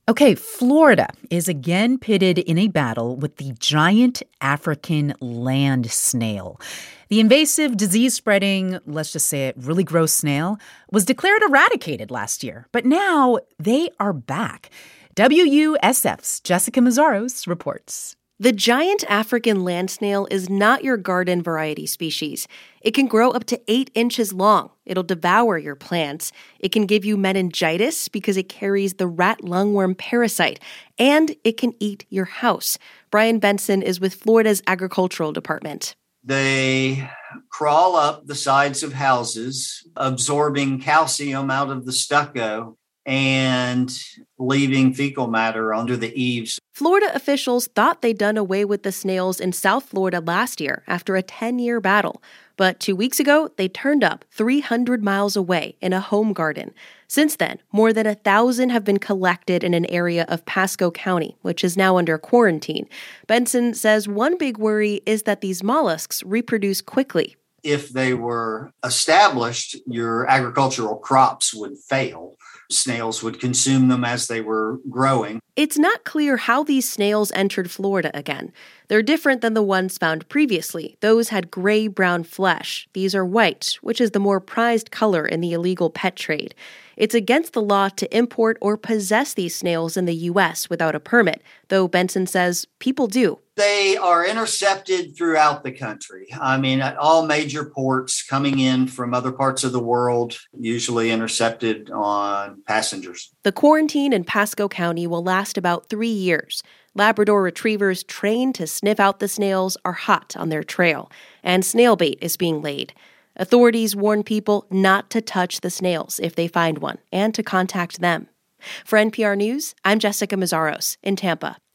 Okay, Florida is again pitted in a battle with the giant African land snail. The invasive, disease-spreading, let's just say it, really gross snail was declared eradicated last year, but now they are back. WUSF's Jessica Mazzaros reports. The giant African land snail is not your garden variety species. It can grow up to 8 inches long. It'll devour your plants. It can give you meningitis because it carries the rat lungworm parasite. And it can eat your house. Brian Benson is with Florida's Agricultural Department. They crawl up the sides of houses, absorbing calcium out of the stucco and leaving fecal matter under the eaves. Florida officials thought they'd done away with the snails in South Florida last year after a 10-year battle. But 2 weeks ago, they turned up 300 miles away in a home garden. Since then, more than 1,000 have been collected in an area of Pasco County, which is now under quarantine. Benson says one big worry is that these mollusks reproduce quickly. If they were established, your agricultural crops would fail. Snails would consume them as they were growing. It's not clear how these snails entered Florida again. They're different than the ones found previously. Those had gray-brown flesh. These are white, which is the more prized color in the illegal pet trade. It's against the law to import or possess these snails in the U.S. without a permit, though Benson says people do. They are intercepted throughout the country. At all major ports coming in from other parts of the world, usually intercepted on passengers. The quarantine in Pasco County will last about 3 years. Labrador retrievers trained to sniff out the snails are hot on their trail, and snail bait is being laid. Authorities warn people not to touch the snails if they find one and to contact them. For NPR News, I'm Jessica Mazzaros in Tampa.